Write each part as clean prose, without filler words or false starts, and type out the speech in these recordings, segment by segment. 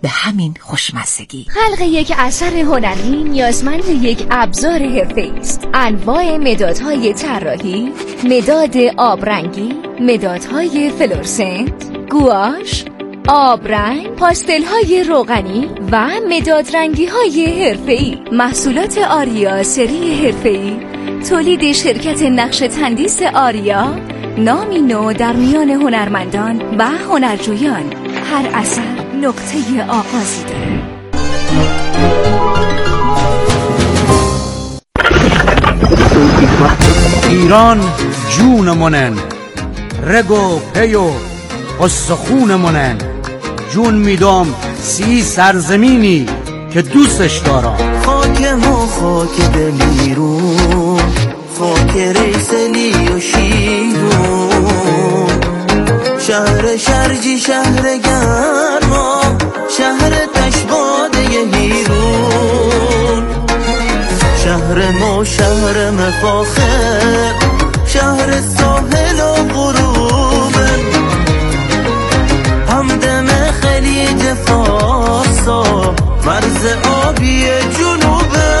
به همین خوشمزگی. خلق یک اثر هنری نیازمند یک ابزار حرفه‌ای است. انواع مدادهای طراحی، مداد آبرنگی، مدادهای فلورسنت، گواش، آبرنگ، پاستل‌های روغنی و مدادرنگی‌های حرفه‌ای. محصولات آریا سری حرفه‌ای تولید شرکت نقش تندیس آریا، نامی نو در میان هنرمندان و هنرجویان. هر اثر نقطه آغازی داره. ایران جونمونن، رگ و پی و استخونمونن. جون میدم سی سرزمینی که دوستش دارم. خاک ما خاک دلیرون، خاک ریسلی و شیرون، شهر شرجی شهر گرما، شهر تشباده هیرون، شهر ما شهر مفاخر، شهر ساحل و غروبه، همدم خلیج فارسا، مرز آبی جنوبه.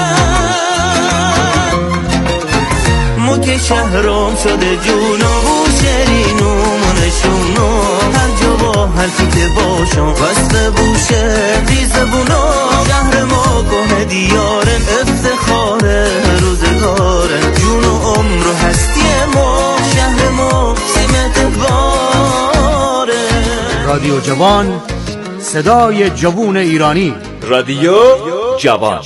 ما که شهرام شده جونم و شرینم و نشونم، هر جا با هر کی که باشم وصل بوشه دیزبونم. شهر ما گونه دیارن، افتخاره روزگاره، جون و عمر و هستی ما، شهر ما سمت باره. رادیو جوان، صدای جوون ایرانی. رادیو جوان.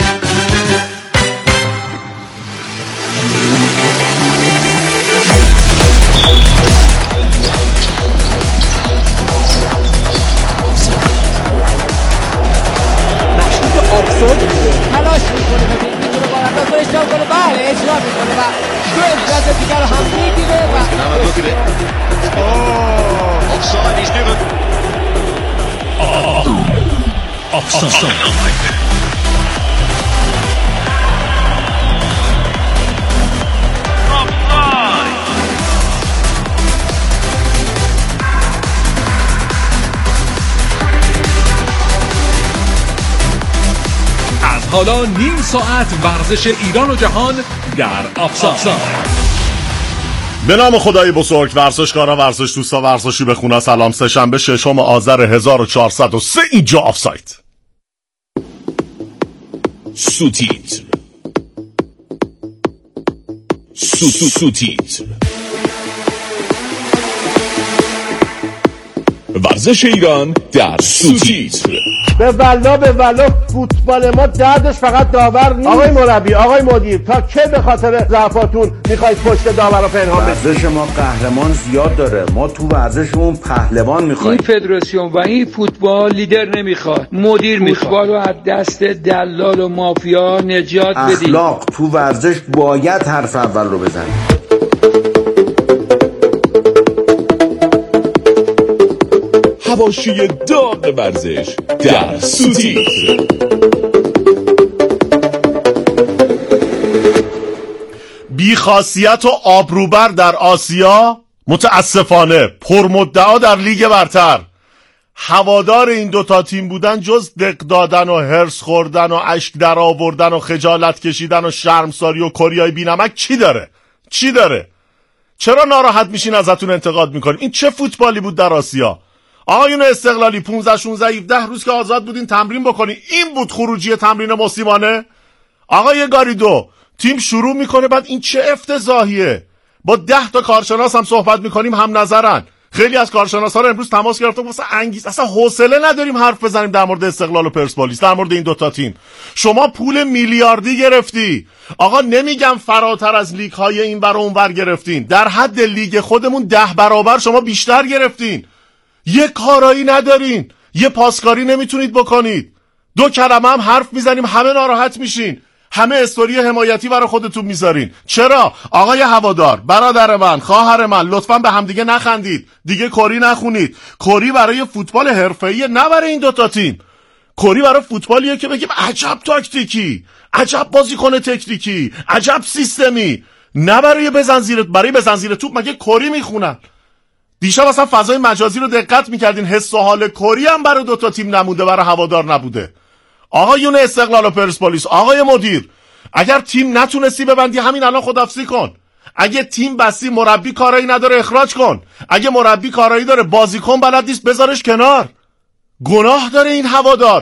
تلاش میکنه میتونه با انداز رو اشتاب کنه. بله اجرا میکنه و دو امتیاز دیگر رو هم میگیره و offside is given. Offside. حالا نیم ساعت ورزش ایران و جهان در آفساید. به نام خدای بزرگ. ورزشکاران، ورزش دوستا، ورزشی بخونه. سلام. سه‌شنبه 6 آذر 1403 اینجا آفساید. سوتیتر ورزش ایران در سوتیتر. به والا فوتبال ما دردش فقط داور نیست. آقای مربی، آقای مدیر، تا چه به خاطر ضعفاتون میخواید پشت داور رو پنهان بکنید؟ ورزش ما قهرمان زیاد داره، ما تو ورزشمون پهلوان میخوایم. این فدراسیون و این فوتبال لیدر نمیخواد، مدیر میخواد. فوتبال رو از دست دلال و مافیا نجات بدید. اخلاق تو ورزش باید حرف اول رو بزنید. حواشی داغ ورزش در سوتیتر. بیخاصیت و آبروبر در آسیا، متاسفانه پرمدعا در لیگ برتر. هوادار این دوتا تیم بودن جز دق دادن و هرس خوردن و اشک در آوردن و خجالت کشیدن و شرمساری و کریای بینمک چی داره؟ چرا ناراحت میشین ازتون انتقاد میکنیم؟ این چه فوتبالی بود در آسیا؟ آقایون استقلالی 15 16 17 روز که آزاد بودین تمرین بکنین، این بود خروجی تمرین موسیمانه؟ آقای گاریدو، تیم شروع میکنه بعد این چه افتضاحیه؟ با 10 تا کارشناس هم صحبت میکنیم، هم نظرن. خیلی از کارشناسا رو امروز تماس گرفتم، واسه اصلا حوصله نداریم حرف بزنیم در مورد استقلال و پرسپولیس، در مورد این دوتا تیم. شما پول میلیاردی گرفتی. آقا نمیگم فراتر از لیگ های این ور و اون ور گرفتین، در حد لیگ خودمون 10 برابر شما بیشتر گرفتین. یه کارایی ندارین، یه پاسکاری نمیتونید بکنید. 2 کلمه هم حرف میزنیم همه ناراحت میشین، همه استوری حمایتی برای خودتون میذارین. چرا؟ آقای هوادار، برادر من، خواهر من، لطفاً به هم دیگه نخندید، دیگه کری نخونید. کری برای فوتبال حرفه‌ایه، نه برای این دوتا تیم. کری برای فوتبالیه که بگیم عجب تاکتیکی، عجب بازیکن تکنیکی، عجب سیستمی، نه برای بزن زیر توپ. مگه کری میخونن؟ دیشب اصلا فضای مجازی رو دقت میکردین، حس و حال کری هم برای دوتا تیم نموده، برای هوادار نبوده. آقایون استقلال و پرسپولیس، آقای مدیر، اگر تیم نتونستی ببندی همین الان خداحافظی کن. اگه تیم بستی مربی کارایی نداره اخراج کن. اگه مربی کارایی داره بازیکن بلد نیست بذارش کنار. گناه داره این هوادار.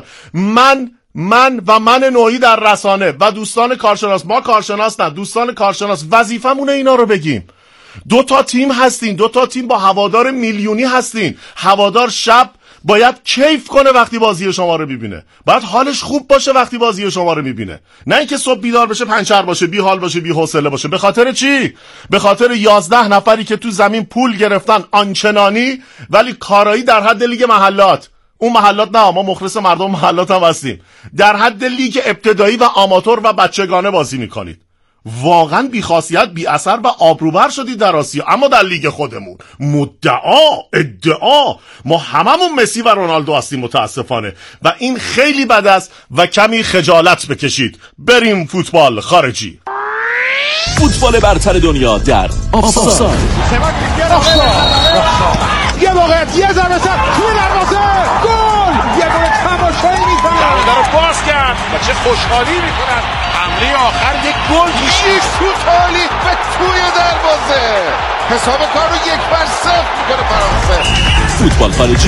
من نوعی در رسانه و دوستان کارشناس، ما کارشناس نه دوستان کارشناس، وظیفمونه اینا رو بگیم. دو تا تیم هستین، دو تا تیم با هوادار میلیونی هستین. هوادار شب باید کیف کنه وقتی بازی شما رو میبینه، باید حالش خوب باشه وقتی بازی شما رو میبینه، نه اینکه صبح بیدار بشه پنچر باشه، بی حال باشه، بی حوصله باشه. به خاطر چی؟ به خاطر 11 نفری که تو زمین پول گرفتن آنچنانی، ولی کارایی در حد لیگ محلات. اون محلات نه، ما مخلص مردم محلات هم هستیم. در حد لیگ ابتدایی و آماتور و بچگانه بازی میکنید. واقعا بی‌خاصیت، بی اثر و آبروبر شدید در آسیا. اما در لیگ خودمون ادعا ما هممون مسی و رونالدو هستیم متاسفانه، و این خیلی بد است و کمی خجالت بکشید. بریم فوتبال خارجی. فوتبال برتر دنیا در آفساید. یه موقعیت، یه ضربه سر توی دروازه، گل! یه گل تماشایی می‌کنه. دروازه رو باز کرد و چه خوشحالی می‌کنن. حمله آخر یک گل، یک توتالی به توی دروازه. حساب کار رو 1-0 می‌کنه فرانسه. فوتبال خارجی.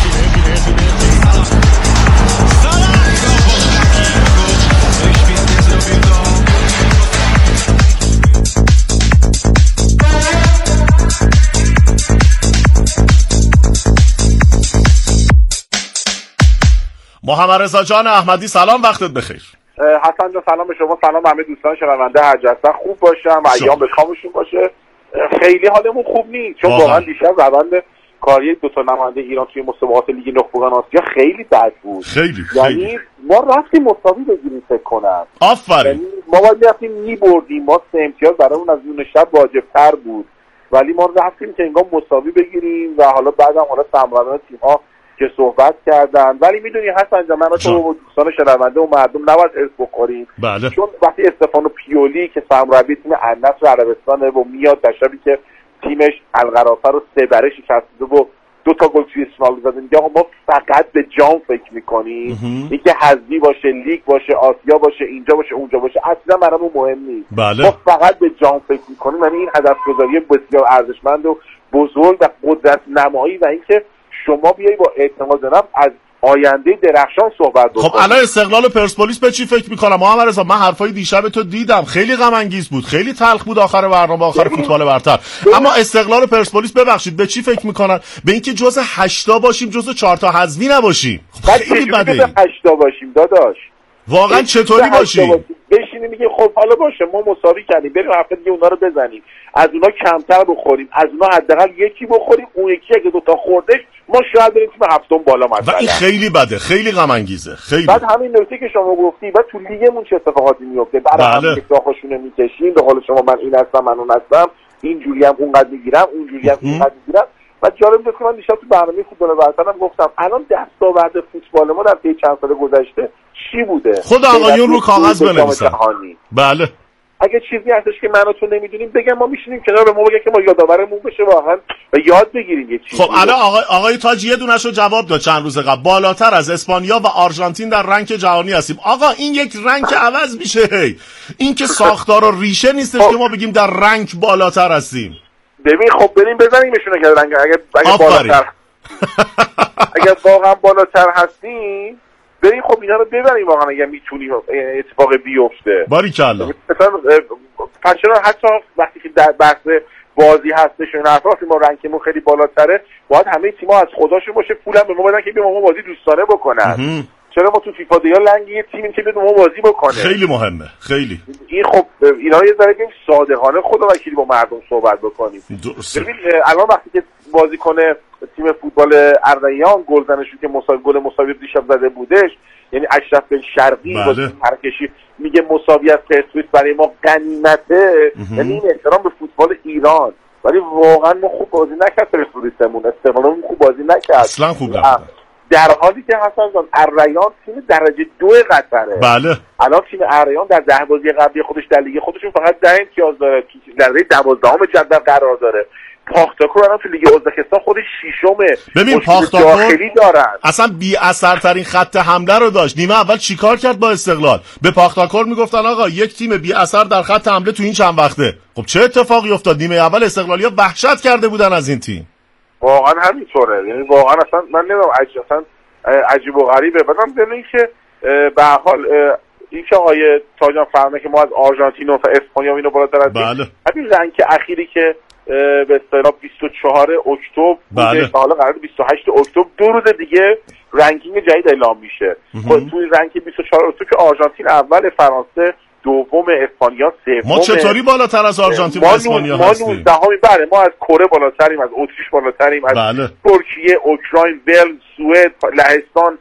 محمد رضا جان احمدی سلام، وقتت بخیر. حسن جان سلام به شما، سلام به همه دوستان شنونده. هر جا خوب باشم، ایام به کامشون باشه. خیلی حالمون خوب نیست چون واقعا دیشب روند کاری دو تا نماینده ایران توی مسابقات لیگ نخبگان آسیا خیلی بد بود. یعنی ما رفتیم مساوی بگیریم فکر کنم. آفرین. یعنی ما باید رفتیم می‌بردیم، ما 3 امتیاز برامون از اون شب واجب‌تر بود، ولی ما رفتیم که انگار مساوی بگیریم و حالا بعدم سرمربیان تیم‌ها که صحبت کردن. ولی میدونی حسن جان، من تو دوستان شنونده و مردم نباید ارث بخوریم. بله. چون وقتی استفانو پیولی که سرمربی تیم النصر عربستانه و میاد در شبی که تیمش القرافه رو 3-0 شکست و 2 تا گل توی اسمال زده، میگه ما فقط به جام فکر میکنیم، اینکه حذفی باشه، لیگ باشه، آسیا باشه، اینجا باشه، اونجا باشه، اصلا برامون مهم نیست. بله. ما فقط به جام فکر میکنیم. یعنی این هدفگذاری بسیار ارزشمند و بزرگ و قدرت نمایی و اینکه شما بیایی با اعتماد نفس از آینده درخشان صحبت بکنید. خب الان استقلال و پرسپولیس به چی فکر میکنم محمد رضا؟ من حرفای دیشب تو دیدم، خیلی غم انگیز بود، خیلی تلخ بود آخر برنامه، آخر فوتبال برتر. اما استقلال و پرسپولیس ببخشید به چی فکر میکنن؟ به اینکه جزء 8 باشیم، جزء 4 تا حذفی نباشیم. خیلی بده این. 8 باشیم داداش. واقعا چطوری باشیم؟ بشینیم میگه خب حالا باشه ما مساوی کردیم، بریم هفته دیگه اونا رو بزنیم، از اونا کمتر بخوریم، از اونا حداقل یکی بخوریم، اون یکی اگه 2 تا خوردش ما شاید بریم تیم هفتم بالا مثلا. و این خیلی بده، خیلی غم انگیزه. خیلی. بعد همین نکته که شما گفتی، بعد تو لیگمون چه اتفاقاتی میفته، برای هم یک داخلشونه میکشیم، به قول شما من این هستم، من اون هستم، اینجوری هم اونقدر میگیرم، اونجوری هم اینقدر میگیرم. و جالب بود که من دیشب تو برنامه فوتبال برترم گفتم الان دستاورد فوتبال ما در طی چند سال گذشته چی بوده؟ خود آقایون رو کاغذ بنویسن. بله. اگه چیزی هستش که من و تو نمیدونیم بگم، ما میشینیم کنار، به ما بگن که ما یادآورمون بشه واقعا و یاد بگیریم یه چیزی. خب الان آقای تاج یه دونه‌شو جواب داد چند روز قبل، بالاتر از اسپانیا و آرژانتین در رنک جهانی هستیم. آقا این یک رنک عوض میشه. این که ساختار و ریشه نیستش که ما بگیم در رنک بالاتر هستیم. ببین خب بریم بزنیمشون که رنگ اگه بالاتر اگه واقعا بالاتر هستیم بریم خب اینا رو ببریم واقعا اگه میتونیم اتفاق بیفته. باریکلا. مثلا چرا حتی وقتی که در بحث بازی هستش و وقتی ما رنکمون خیلی بالاتره باید همه تیم‌ها از خودشون باشه پولم به ما بدن که بیام ما بازی دوستانه بکنن. چرا ما تو فیفا دیگه لنگ یه تیمی که بیاد ما بازی بکنه؟ خیلی مهمه، خیلی. این خب اینا یه ذره بگیم صادقانه خدا وکیلی با مردم صحبت بکنیم. ببین الان وقتی که بازیکن تیم فوتبال اردیان گل زنشون که گل مساوی دیشب زده بودش، یعنی اشرف بن شرقی با ترکشی میگه مساوی از پرسپولیس برای ما غنیمته. یعنی این احترام به فوتبال ایران. ولی واقعا ما خوب بازی نکرد پرسپولیسمون، استقلالمون خوب بازی نکرد. اصلا خوب نکرد. در حالی که حسن جان اریان تیم درجه 2 قطره. بله. الان تیم اریان در 10 بازی قبلی خودش در لیگ خودشون فقط 10 امتیاز داره، در درجه 12ام جدول قرار داره. پاختاکور الان تو لیگ ازبکستان خودش ششمه. ببین پاختاکور اصلا بی اثرترین خط حمله رو داشت. نیمه اول چیکار کرد با استقلال؟ به پاختاکور میگفتن آقا یک تیم بی اثر در خط حمله تو این چند وقته. خب چه اتفاقی افتاد؟ نیمه اول استقلالیا وحشت کرده بودن از این تیم. واقعا همینطوره، یعنی واقعا اصلا من نمیدونم اصلا عجیب و غریبه. بعدم بدونین که به هر حال این که آقای تاجان فهمه که ما از آرژانتین و اسپانیا اینو بالاتر هستیم. بله. همین رنگ اخیری که به اصطلاح 24 اکتبر بوده، حالا قرار 28 اکتبر 2 روز دیگه رنکینگ جدید اعلام میشه. خب توی رنکینگ 24 اکتبر که آرژانتین اول، فرانسه دوم، اسپانیا سوم. ما چطوری بالاتر از آرژانتین و اسپانیا هستیم؟ ما 19 بله، ما از کره بالاتریم، از اتریش بالاتریم، از ترکیه، اوکراین، ولز، سوئد، لهستان،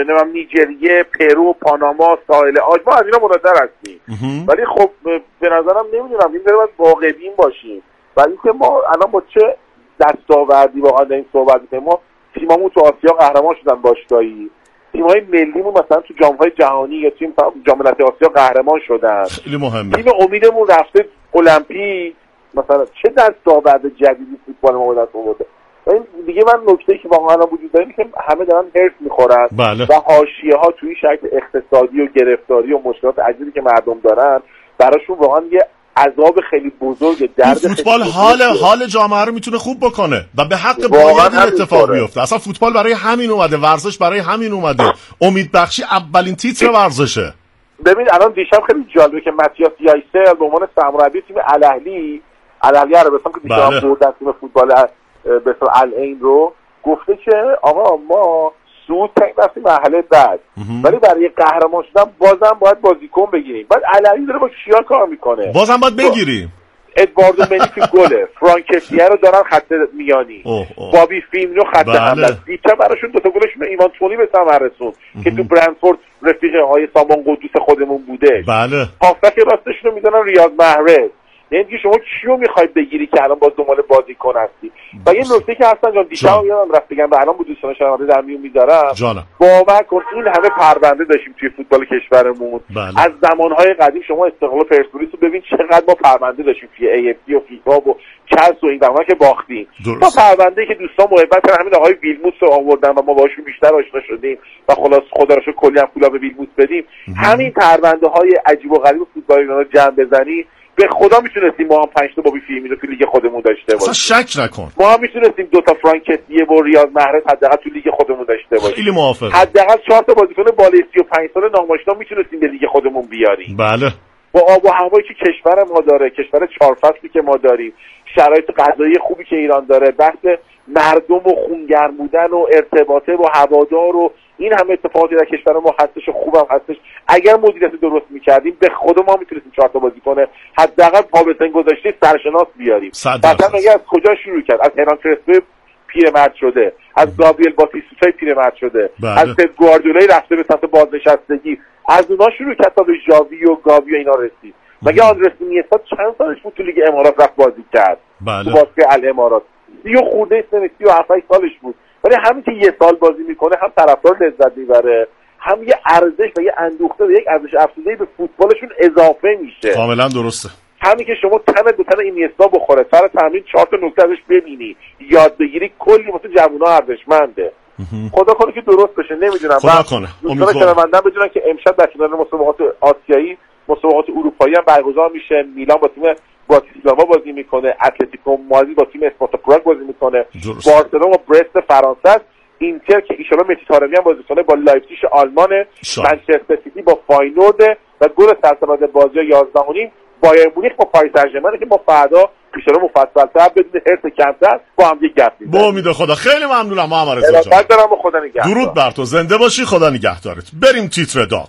نیجریه، پرو، پاناما، ساحل عاج، ما از اینا بالاتر هستیم. ولی خب به نظرم نمیدونم این باید واقع بین باشیم. ولی که ما الان با چه دستاوردی واقعا این صحبت می‌کنیم. ما تیمامون تو آسیا قهرمان شدن باشگاهی، تیم‌های ملیمون مثلا تو جام‌های جهانی یا تیم جام ملت‌های آسیا قهرمان شدن. خیلی مهمه. تیم امیدمون رفته المپیک، مثلا چه دستاورد جدیدی فوتبال ما به دست آورده. این دیگه من نکته‌ای که واقعا وجود داره که همه دارن هرس می‌خورن و حاشیه‌ها توی شکل اقتصادی و گرفتاری و مشکلات عجیبی که مردم دارن براشون واقعا یه عذاب خیلی بزرگ، درد فوتبال حال جامعه رو میتونه خوب بکنه و به حق باید این اتفاق بیفته. اصلا فوتبال برای همین اومده، ورزش برای همین اومده. امید بخشی اولین تیتر ورزشه. ببین الان دیشب خیلی جالبه که ماتیاس یایسل به عنوان سرمربی تیم الاهلی عربستان که دیشب بردن تیم فوتبال به اصطلاح العین رو، گفته که آقا ما سود رفتیم مرحله بعد، ولی برای قهرمان شدن بازم باید بازیکن بگیریم. بعد الاهلی داره با کیا کار میکنه؟ بازم باید بگیریم. ادواردو منیفی گله، فرانکسیه رو دارن خط میانی، بابی فیمینو خط حمله. دیشب براشون دو تا گلشون ایوان تونی به ثمر رسوند که تو برنتفورد رفیق آقای سامان قدوس خودمون بوده. بله. هافبک راستشون رو میدونن ریاض محرز. یعنی دیگه شما کیو میخوای بگیری که الان باز دنبال بازیکن هستی؟ و یه نکته که حسن جان دیشب یادم رفت بگم و الان با دوستان شنونده در میون میذارم، باور کن این همه پرونده داشتیم توی فوتبال کشورمون. از زمانهای قدیم شما استقلال پرسپولیس رو ببین چقدر ما پرونده داشتیم توی AFC و فیفا و کس و این زمانها که باختیم. ما پرونده‌ای که دوستان محبت کردن همین آقای ویلموس رو آوردن و ما باهاشون بیشتر آشنا شدیم و خلاص خدا رو شکر کلی هم پولا به ویلموس بدیم. همین پرونده‌های عجیب و غریب فوتبال ایران رو جمع بزنی به خدا میتونستیم ما هم 5 تا بابی فیلمی رو تو لیگ خودمون داشته باشیم. اصلا شک نکن. ما هم میتونستیم 2 تا فرانکسیه و ریاض محرز حداقل تو لیگ خودمون داشته باشیم. خیلی موافقم. حداقل 4 تا بازیکن بالای 35 سال نامآشنا میتونستیم به لیگ خودمون بیاریم. بله. با آب و هوایی که کشور ما داره، کشور 4 فصلی که ما داریم، شرایط غذایی خوبی که ایران داره، بحث مردم و خونگرم بودن و ارتباطه و هوادار و این همه اتفاقاتی در کشور ما هستش و خوبم هستش. اگر مدیریت درست میکردیم به خود ما میتونستیم 4 تا بازیکن حداقل پا به سن گذاشته سرشناس بیاریم. مثلا اگه از کجا شروع کرد؟ از هران کرسپو پیرمرد شده، از گابریل باتیستوتا پیرمرد شده، از پپ گواردیولا رفته به سمت بازنشستگی، از اونها شروع کرد تا به ژاوی و گاوی و اینا رسید. مگه آندرس اینیستا چند سالش بود تو لیگ امارات رفت بازی کرد؟ تو باشگاه الامارات 30 خورده سن 37 سالش بود. ولی همین که یه سال بازی میکنه هم طرفدار لذت میبره، هم یه ارزش و یه اندوخته و یک ارزش افزوده‌ای به فوتبالشون اضافه میشه. کاملا درسته. همین که شما تن به تن اینیستا بخوره، سر تمرین 4 تا نکته ازش ببینی، یاد بگیری، کلی واسه جوونا ارزشمنده. خدا کنه که درست بشه. نمیدونم خدا کنه. دوستان شنونده‌ام بدونن که امشب در کنار مسابقات آسیایی مسابقات اروپایی هم برگزار میشه. میلان با تیم باتیسلاوا بازی میکنه، اتلتیکو مادرید با تیم اسپارتا پراگ بازی میکنه، بارسلونا با برست فرانسه است، اینتر که ایشالا مسی طارمی هم بازی کنه با لایپزیگ آلمان، منچستر سیتی با فاینورد و گل سرسبد بازی 11 بایر مونیخ با پاریس سن ژرمن که ما فردا پیشرو مفصل‌تر بدون حرص کمتر با هم دیگه گپ می‌زنیم. با امید خدا. خیلی ممنونم محمد رضا جان. دارم خدا نگهدار. درود بر تو، زنده باشی، خدا نگهدارت. بریم تیتر داغ.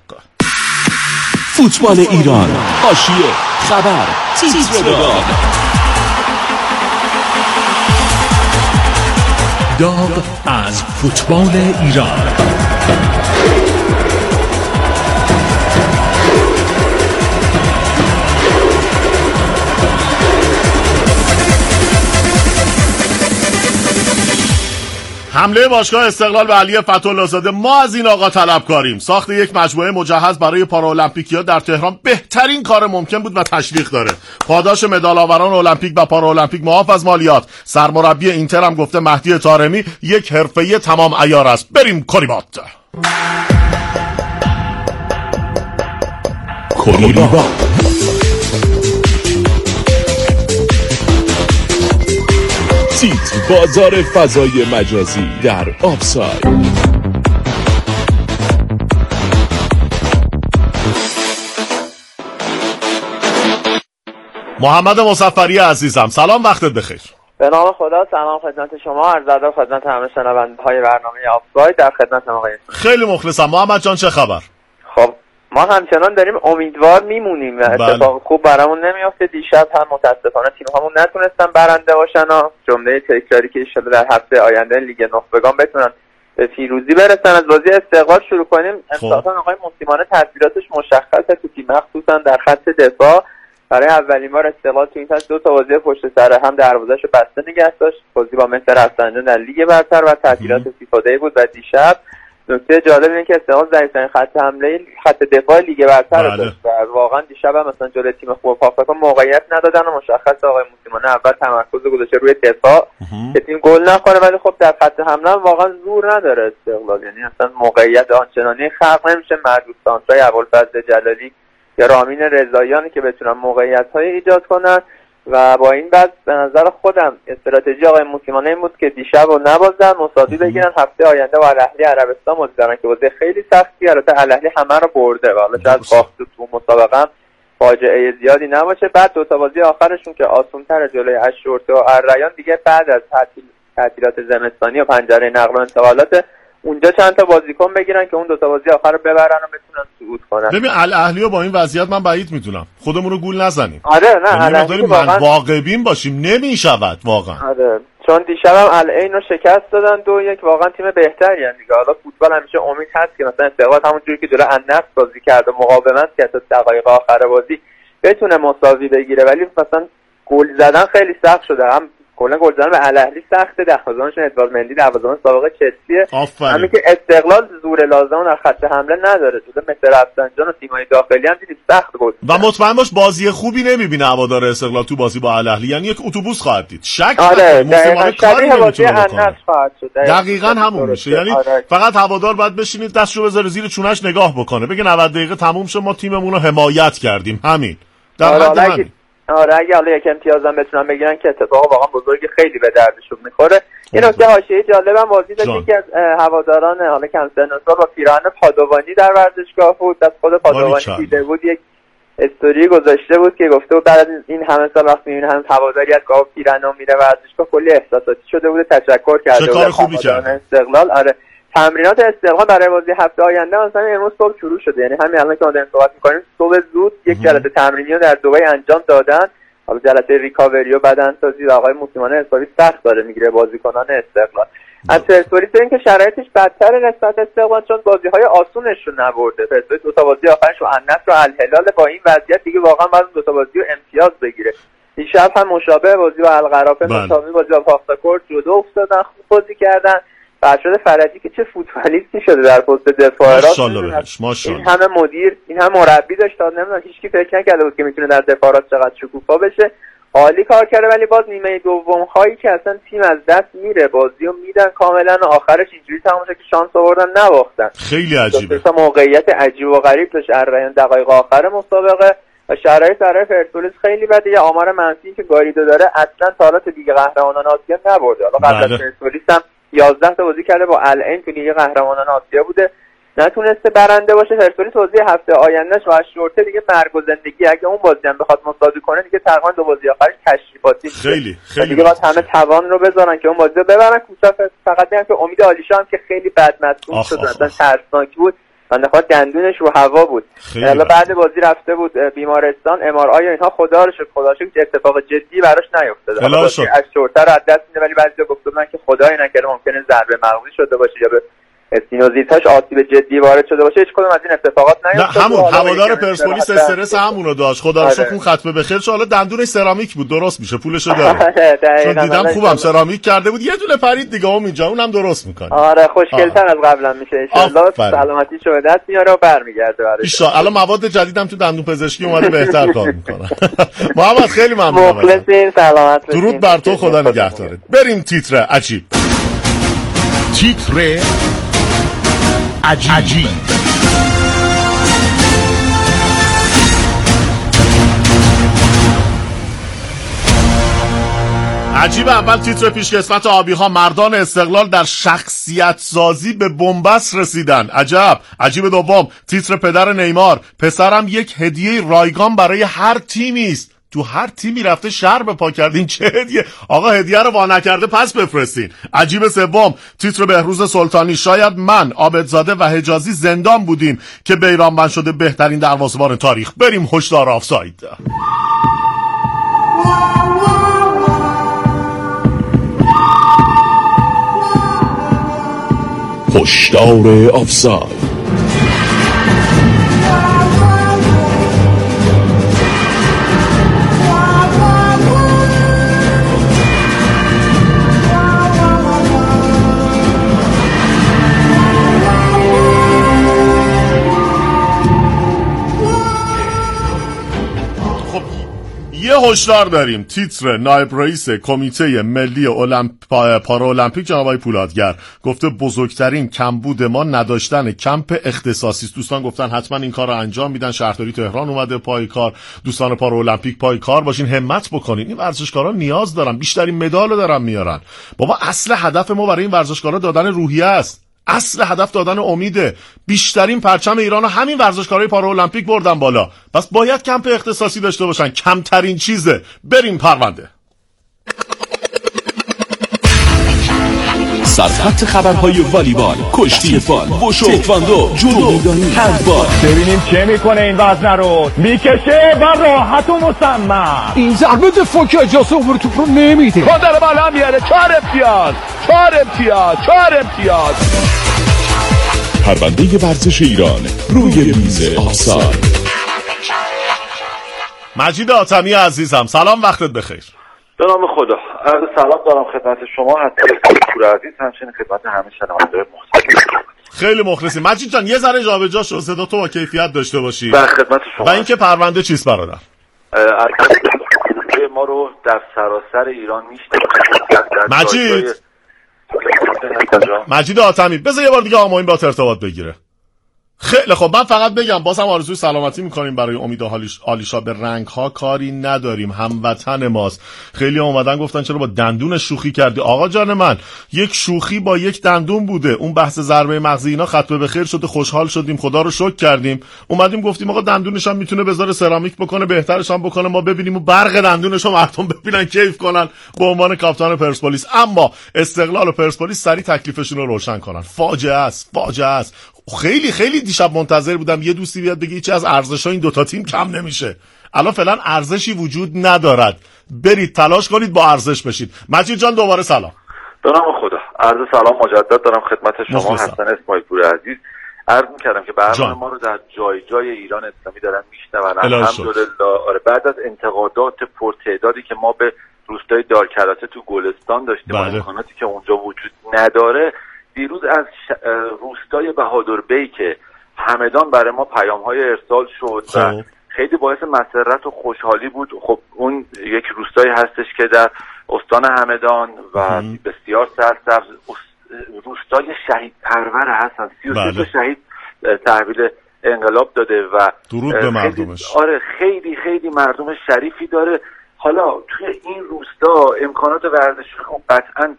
فوتبال ایران، حاشیه، خبر، تیتر داغ. داغ از فوتبال ایران. حمله باشگاه استقلال به علی فتح‌الله زاده. ما از این آقا طلبکاریم. ساخت یک مجموعه مجهز برای پارالمپیکیا در تهران بهترین کار ممکن بود و تشویق داره. پاداش مدال آوران المپیک و پارالمپیک معاف از مالیات. سرمربی اینتر هم گفته مهدی طارمی یک حرفه‌ای تمام عیار است. بریم کوریبات. تیتر بازار فضای مجازی در آفساید. محمد مصفری عزیزم سلام، وقتت بخیر. به نام خدا، سلام خدمت شما، عرض ادب خدمت همه شنونده‌های برنامه آفساید. در خدمت آقای خیلی مخلصم. محمد جان چه خبر؟ خب ما همچنان داریم امیدوار میمونیم و اتفاق خوب برامون نمیافته. دیشب هم متاسفانه تیم همون نتونستن برنده باشن و جمله تکراری که ان شاءالله در هفته آینده لیگ نخبگان بتونن به پیروزی برسن. از بازی استقلال شروع کنیم. انصافا آقای موسیمانه تدبیراتش مشخصه تو تیم، مخصوصا در خط دفاع. برای اولین بار استقلال تو این فصل 2 تا بازی پشت سر هم دروازه‌شو بسته نگه داشت. بازی با مصر رفسنجان در لیگ برتر و تعطیلات فیفا بود و دیشب نکته جالب اینه که استقلال ضعیف‌ترین خط حمله خط دفاع لیگ برتر رو داشت و واقعا دیشب هم مثلا جلوی تیم خوب پاکستان موقعیت ندادن و مشخص آقای موسیمانه اول تمرکز گذاشته روی دفاع که تیم گل نخوره، ولی خب در خط حمله واقعا زور نداره استقلال، یعنی اصلا موقعیت آنچنانی خلق نمیشه. معدود سانترای ابوالفضل جلالی یا رامین رضاییانی که بتونن موقعیت‌های ایجاد کنن و با این بعد به نظر خودم استراتژی آقای موسیمانه این بود که دیشب رو نبازن، مساوی بگیرن. هفته آینده با الاهلی عربستان بازی دارن که بازی خیلی سختی، البته الاهلی همه رو برده و حالا شاید باخت تو مسابقه هم فاجعه زیادی نباشه. بعد 2 تا بازی آخرشون که آسان‌تر جلوی اشورته و الریان دیگه بعد از تعطیلات زمستانی و پنجره نقل و انتقالات اونجا چند تا بازیکن بگیرن که اون 2 تا بازی آخر رو ببرن و بتونن صعود کنن. ببین الاهلی رو با این وضعیت من بعید میدونم خودمون رو گول نزنیم. آره نه الاهلی واقعا واقع‌بین باشیم نمیشود واقعا. آره چون دیشب هم العین رو شکست دادن 2-1. واقعا تیم بهتری ان دیگه. حالا فوتبال همیشه امید هست که مثلا استقلال همونجوری که جلو النصر بازی کرد و مقاومت کرد تا دقایق آخر بازی بتونه مساوی بگیره، ولی مثلا گل زدن خیلی سخت شده. هم کلا گل زدن به الاهلی سخته، دروازه‌بانشون ادوارد مندی دروازه‌بان سابق چلسیه، همین که استقلال زور لازم در خط حمله نداره. جلوی مصر رفسنجان و تیم‌های داخلی هم دیدیم سخت گل و مطمئن باش بازی خوبی نمی‌بینه هوادار استقلال تو بازی با الاهلی، یعنی یک اتوبوس خواهد دید. شک آره موسیمانه کاری نمی‌تونه بکنه. دقیقاً همون میشه. یعنی فقط هوادار باید بشینید دستشو بذاره زیر چونش نگاه بکنه، بگه 90 دقیقه تموم شد ما تیممون رو حمایت کردیم. همین. در حد همین. آره اگه حالا یک امتیازم بتونن بگیرن که اتفاق واقعا بزرگی خیلی به دردشون میخوره. این نکته حاشیه‌ای جالبم بازی داشت که از هواداران حالا کم سن و سال با پیراهن پادوانی در ورزشگاه بود. از خود پادوانی دیده بود، یک استوری گذاشته بود که گفته بود بعد از این همه سال وقت می‌بینیم هم هواداری از گاو پیراهن میره ورزشگاه، کلی احساساتی شده بود، تشکر کرده بود هواداران استقلال. آره تمرینات استقلال برای بازی هفته آینده مثلا امروز صبح شروع شده، یعنی همین الان که ما داریم صحبت می‌کنیم صبح زود یک جلسه تمرینی رو در دبی انجام دادن. حالا جلسه ریکاوری و بدنسازی و آقای موسیمانه حسابی سخت داره میگیره بازیکنان استقلال. از پرسپولیس اینکه شرایطش بدتر نسبت استقلال چون بازی‌های آسونش رو نبرده. پرسپولیس 2 تا بازی آخرش رو النصر و الهلال با این وضعیت دیگه واقعا باید 2 تا بازی رو امتیاز بگیره. دیشب هم مشابه بازی با القرافه مساوی بازی با پاختاکور جلو افتادن، خوب بازی کردن. فرشاد فرجی که چه فوتبالیستی شده در پست دفاع راست، این همه مدیر این هم مربی داشت تا نمیدونم هیچکی فکر نکرده بود که میتونه در دفاع راست چقدر شکوفا بشه. عالی کار کرده، ولی باز نیمه دوم هایی که اصلا تیم از دست میره، بازی رو میدن کاملا و آخرش اینجوری تموم شد که شانس آوردن نباختن. خیلی عجیبه. تا موقعیت عجیب و غریب داشت الریان دقایق آخر مسابقه و شرایط برای پرسپولیس خیلی بده. یه آمار منفی که گاریدو داره اصلا تا حالا تو لیگ قهرمانان آسیا نبرده. حالا قبل از پرسپولیس هم 11 تا بازی کرده با العین تو لیگ قهرمانان آسیا بوده، نتونسته برنده باشه. پرسپولیس بازی هفته آیندهش با اشورته دیگه مرگ و زندگی، اگه اون بازی هم بخواد مساوی کنه دیگه تقریبا 2 بازی آخرش تشریفاتی خیلی دیگه باید همه توان رو بذارن که اون بازی رو ببرن. کوچا فقط میگم که امید عالیشاه هم که خیلی بد مصدوم شد، مثلا ترسناک بود، بنده خدا دندونش رو هوا بود. حالا بعد بازی رفته بود بیمارستان ام آر آی اینها، خدا رو شکر که اتفاق جدی براش نیفتاده. حالا اشورته رو از دست میده، ولی بعضیا گفتن که خدای نکرده ممکنه ضربه مغزی شده باشه یا به سینوزیتاش آسیب جدی وارد شده باشه هیچ کدوم از این اتفاقات نیفتاد. نه همون هوادار پرسپولیس استرس همونو داشت. خدا رو شکر ختمه بخیر شد. حالا دندون سرامیک بود درست میشه پولشو داره. چون دیدم خوبم سرامیک کرده بود یه دونه پرید دیگه اینجا اونم درست میکنه. آره خوشگل‌تر از قبلا میشه ان شاءالله. سلامتیشو به دست میاره و برمیگرده برای ان الان مواد جدیدم تو دندون پزشکی اومده بهتر کار میکنه. محمد خیلی ممنونم. مخلصین سلامت باشین. درود بر تو خدا نگهدارت. بریم تیتر عجیب. تیتر عجیب. عجیب اول تیتر پیشکسوت آبی ها مردان استقلال در شخصیت سازی به بنبست رسیدن. عجب. عجیب دوم تیتر پدر نیمار پسرم یک هدیه رایگان برای هر تیمی است. تو هر تیمی رفته شهر به پا کردین چه هدیه؟ آقا هدیه رو وا نکرده پس بفرستین. عجیب سوم تیتر بهروز سلطانی شاید من عابدزاده و حجازی زندان بودیم که بیرانوند شده بهترین دروازه‌بان تاریخ. بریم هشدار آفساید. هشدار آفساید. یه هشدار داریم. تیتر نایب رئیس کمیته ملی پارالمپیک جناب آقای پولادگر گفته بزرگترین کمبود ما نداشتن کمپ اختصاصی است. دوستان گفتن حتما این کار رو انجام میدن. شهرداری تهران اومده پای کار. دوستان پارالمپیک پای کار باشین، همت بکنین. این ورزشکارا نیاز دارن، بیشترین مدال رو دارن میارن. بابا اصل هدف ما برای این ورزشکارا دادن روحیه است. اصل هدف دادن امیده. بیشترین پرچم ایران همین ورزشکارای پارالمپیک بردن بالا. پس باید کمپ اختصاصی داشته باشن. کمترین چیزه. بریم پرونده. سرخط خبرهای والیبال، کشتی فال، وشو، تکواندو، جودو میدانی، هندبال. ببینیم چه میکنه این وزنه رو. میکشه و راحت و مصمم. این ضربه دفاع که اجازه عمر توپ رو نمیده. داره بالا میاره. 4 امتیاز. پرونده ورزش ایران روی میز آفساید. مجید آتمی عزیزم سلام، وقتت بخیر. به نام خدا. عرض سلام دارم خدمت شما حضرت پور عزیز، همچنین خدمت همه شنوندگان محترم. خیلی مخلصیم. مجید جان یه ذره جابجا شو، صدا تو با کیفیت داشته باشی. در خدمت شما. و اینکه پرونده چیست برادر؟ ما رو در سراسر ایران مجید آتمی بذار یه بار دیگه آماین با ارتباط بگیره. خیلی خب من فقط بگم بازم آرزوی سلامتی میکنیم برای امید آلیشا. به رنگ ها کاری نداریم، هموطن ماست. خیلی اومدن گفتن چرا با دندون شوخی کردی. آقا جان من یک شوخی با یک دندون بوده. اون بحث ضربه مغزی اینا ختمه به خیر شده، خوشحال شدیم، خدا رو شکر کردیم. اومدیم گفتیم آقا دندونش هم میتونه بذاره سرامیک بکنه، بهترش هم بکنه، ما ببینیم و برق دندونش رو مردم ببینن کیف کنن به عنوان کاپیتان پرسپولیس. اما استقلال و پرسپولیس سری تکلیفشون رو روشن کنن. فاجعه است. خیلی دیشب منتظر بودم یه دوستی بیاد بگه هیچی از ارزش‌های این دوتا تیم کم نمیشه. الان فعلا ارزشی وجود ندارد. برید تلاش کنید با ارزش بشید. مجید جان دوباره سلام. به نام خدا. عرض سلام مجدد دارم خدمت شما حسن اسماعیل پور عزیز. عرض می‌کردم که برنامه ما رو در جای ایران اسلامی دارن میشنون. الحمدلله. آره بعد از انتقادات پرتعدادی که ما به روستای دارکراته تو گلستان داشتیم و امکاناتی که اونجا وجود نداره، دیروز از روستای بهادربی که همدان برای ما پیام‌های ارسال شد و خیلی باعث مسرت و خوشحالی بود. خب اون یک روستایی هستش که در استان همدان و بسیار سرسبز، روستای شهید پرور هستن. 33 تا شهید تحویل انقلاب داده و درود به مردمش. آره خیلی مردم شریفی داره. حالا توی این روستا امکانات ورزشی خب قطعاً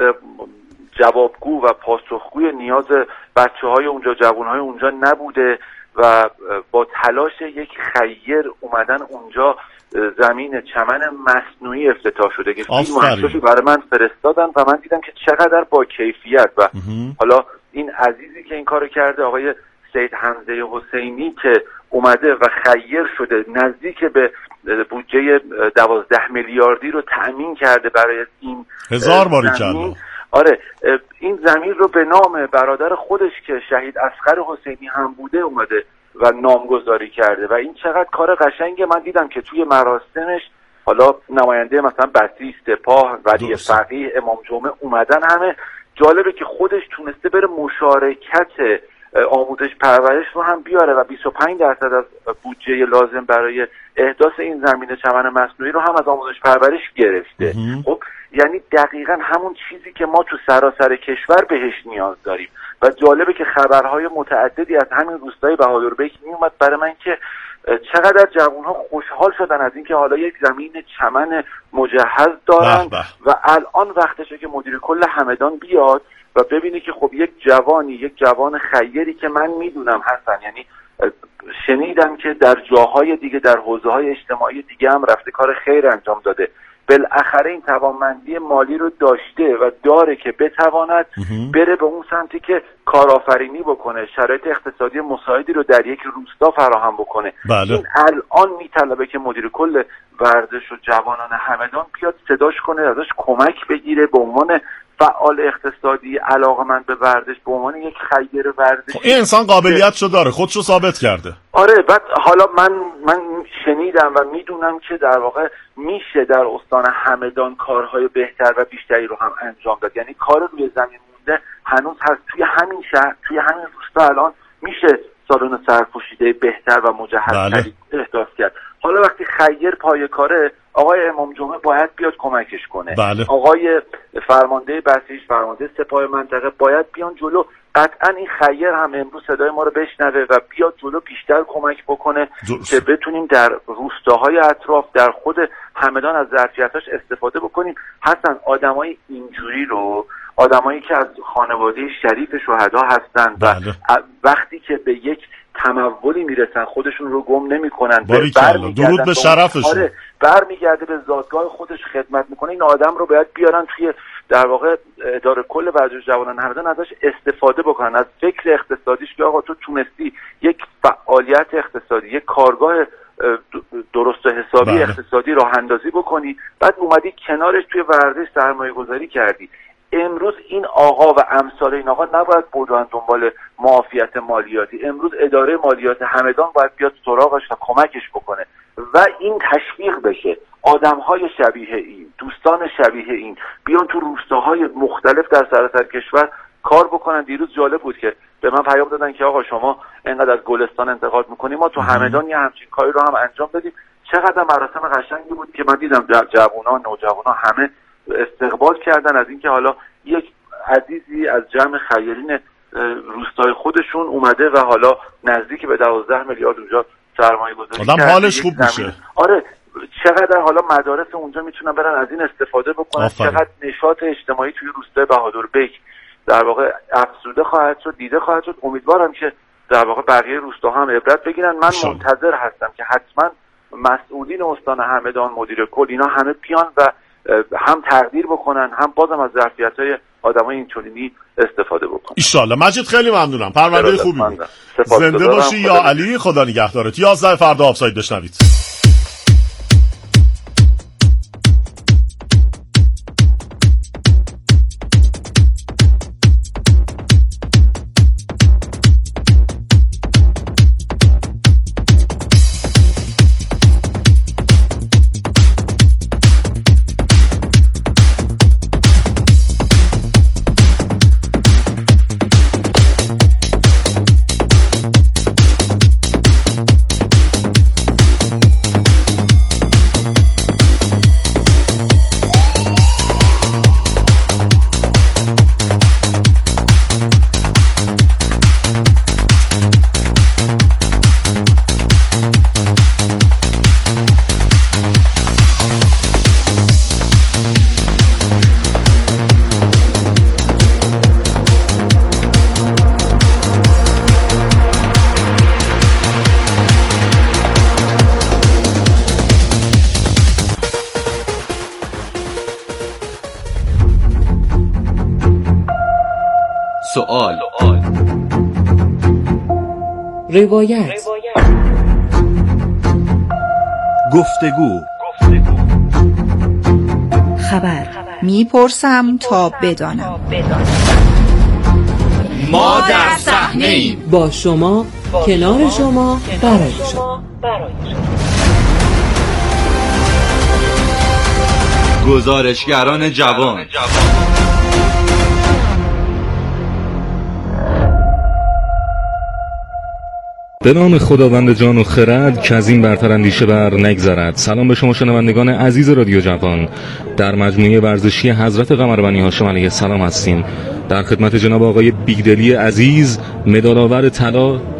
جوابگو و پاسخگوی نیاز بچه‌های اونجا، جوان‌های اونجا نبوده و با تلاش یک خیر اومدن اونجا زمین چمن مصنوعی افتتاح شده که فیلم و برای من فرستادن و من دیدم که چقدر با کیفیت و حالا این عزیزی که این کارو کرده آقای سید حمزه حسینی که اومده و خیر شده نزدیک به بودجه 12 میلیاردی رو تأمین کرده برای این 1000 باری کرده. آره این زمین رو به نام برادر خودش که شهید اصغر حسینی هم بوده اومده و نامگذاری کرده و این چقدر کار قشنگه. من دیدم که توی مراسمش حالا نماینده مثلا بسیج، سپاه، ولی فقیه، امام جمعه اومدن. همه جالبه که خودش تونسته بره مشارکت آموزش پرورش رو هم بیاره و 25% از بودجه لازم برای احداث این زمین چمن مصنوعی رو هم از آموزش پرورش گرفته. خب یعنی دقیقاً همون چیزی که ما تو سراسر کشور بهش نیاز داریم و جالبه که خبرهای متعددی از همین روستای بهادربیک میومد برای من که چقدر جوانها خوشحال شدن از اینکه حالا یک زمین چمن مجهز دارن و الان وقتشه که مدیر کل همدان بیاد و ببینه که خب یک جوان خیری که من میدونم حسن، یعنی شنیدم که در جاهای دیگه در حوزه‌های اجتماعی دیگه هم رفته کار خیر انجام داده، بالاخره این توانمندی مالی رو داشته و داره که بتواند بره به اون سمتی که کارآفرینی بکنه، شرایط اقتصادی مساعدی رو در یک روستا فراهم بکنه. این الان میطلبه که مدیر کل ورزش و جوانان همدان بیاد صداش کنه، ازش کمک بگیره به عنوان فعال اقتصادی، علاقه‌مند به ورزش، به عنوان یک خیر ورزشی. این انسان قابلیتشو داره، خودشو ثابت کرده. آره بعد حالا من شنیدم و میدونم که در واقع میشه در استان همدان کارهای بهتر و بیشتری رو هم انجام داد. یعنی کار روی زمین مونده هنوز هست توی همین شهر، توی همین روستا الان میشه سالن سرپوشیده بهتر و مجهزتری احداث کرد. حالا وقتی خیر پای کاره، آقای امام جمعه باید بیاد کمکش کنه. آقای فرمانده بسیج، فرمانده سپاه منطقه باید بیان جلو. قطعا این خیر هم امروز صدای ما رو بشنوه و بیاد جلو بیشتر کمک بکنه که بتونیم در روستاهای اطراف در خود همدان از ظرفیتاش استفاده بکنیم. حسن آدمای اینجوری رو، آدمایی که از خانواده شریف شهدا هستن و وقتی که به یک تمولی میرسن خودشون رو گم نمیکنن، درود به شرفشون. آره برمیگرده به زادگاه خودش خدمت میکنه. این آدم رو باید بیارن توی در واقع اداره کل ورزش جوانان همدان ازش استفاده بکنن، از فکر اقتصادیش که آقا تو تونستی یک فعالیت اقتصادی، یک کارگاه درست و حسابی اقتصادی راه اندازی بکنی، بعد اومدی کنارش توی ورزش سرمایه گذاری کردی. امروز این آقا و امثال این آقا نباید بودن دنبال معافیت مالیاتی. امروز اداره مالیات همدان باید بیاد سراغش و کمکش بکنه و این تشویق بشه. آدم‌های شبیه این، دوستان شبیه این بیان تو روستاهای مختلف در سراسر کشور کار بکنن. دیروز جالب بود که به من پیام دادن که آقا شما اینقدر از گلستان انتقاد میکنیم، ما تو همدان یه همچین کاری رو هم انجام بدیم. چقدر مراسم قشنگی بود که من دیدم جوانان، نوجوانان همه استقبال کردن از اینکه حالا یک عزیزی از جمع خیرین روستای خودشون اومده و حالا نزدیک به 12 میلیارد اونجا سرمایه گذاری کرده. آدم حالش خوب میشه. آره چقدر حالا مدارس اونجا میتونن برن از این استفاده بکنن. چقدر نشاط اجتماعی توی روستای بهادربیک در واقع افزوده خواهد شد، دیده خواهد شد. امیدوارم که در واقع بقیه روستاها هم عبرت بگیرن. من منتظر هستم که حتما مسئولین استان همدان، مدیر کل، اینا همه بیان و هم تقدیر بکنن، هم بازم از ظرفیت‌های آدمای اینچنینی استفاده بکنن. ان شاء الله. مجید خیلی ممنونم، پرونده خوبی بود. زنده باشی یا علی، خدا نگهدارت. 11 فردا آفساید بشنوید. سوال، روایت، گفتگو، خبر میپرسم تا بدانم. ما در صحنه‌ایم، با شما، کنار شما، برای شما. گزارشگران جوان. به نام خداوند جان و خرد که از این برتر اندیشه بر نگذرد. سلام به شما شنوندگان عزیز رادیو جوان. در مجموعه ورزشی حضرت قمر بنی هاشم علیه السلام هستیم. در خدمت جناب آقای بیگدلی عزیز، مدال آور طلا